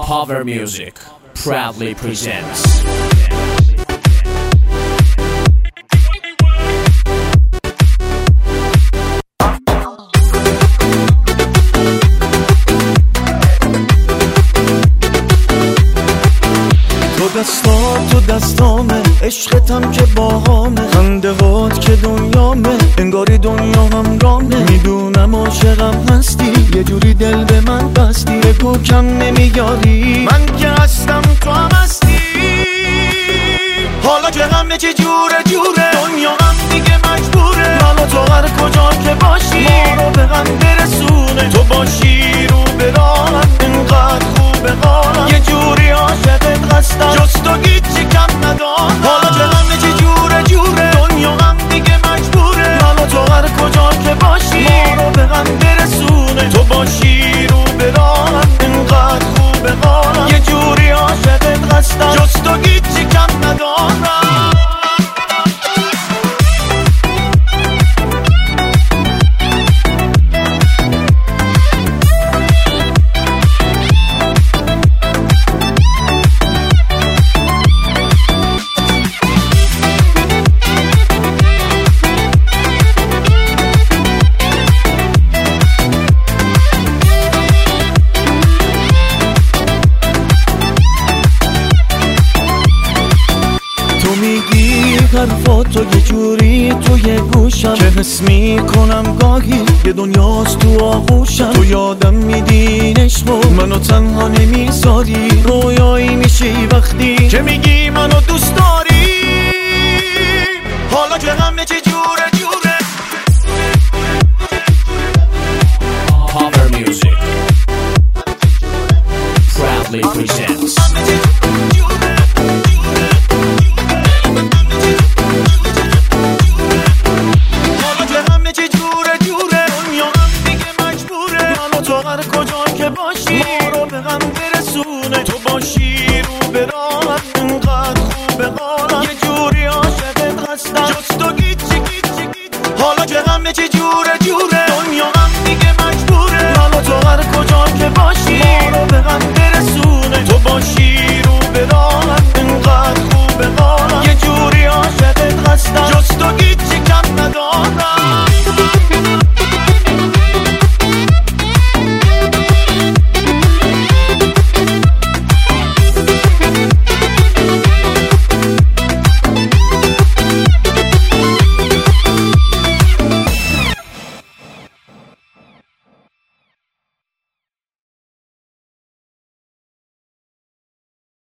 Power Music proudly presents. تو دستامه عشقتم که باهامه خنده هات که دنیامه انگاری دنیا هم رامه میدونم عاشقم هستی یه جوری دل به من بستی بگو کم نمیاری من که هستم تو هم هستی حالا که همه چی جوره دنیا هم دیگه مجبوره من و تو هر کجا که باشی ما رو به هم برسونه تو باشی رو به راهم اینقدر خوبه حالم یه جوری عاشقت هستم جز تو هیچی کم ندارم حالا که همه چی جوره دنیا هم دیگه مجبوره من و تو هر کجا که باشی ما رو به هم برسونه تو باشی رو به راهم اینقدر خوبه حالم یه جوری عاشقت هستم جز تو هیچی کم ندارم حرفاتو یه جوری توی گوشم که حس میکنم گاهی یه دنیاست تو آغوشم تو یادم میدی عشقو منو تنها نمیذاری رویایی میشی وقتی که میگی منو دوست داری حالا که همه چی جوره Power Music proudly presents. هر کجا که باشی ما رو به هم برسونه تو باشی رو به راهم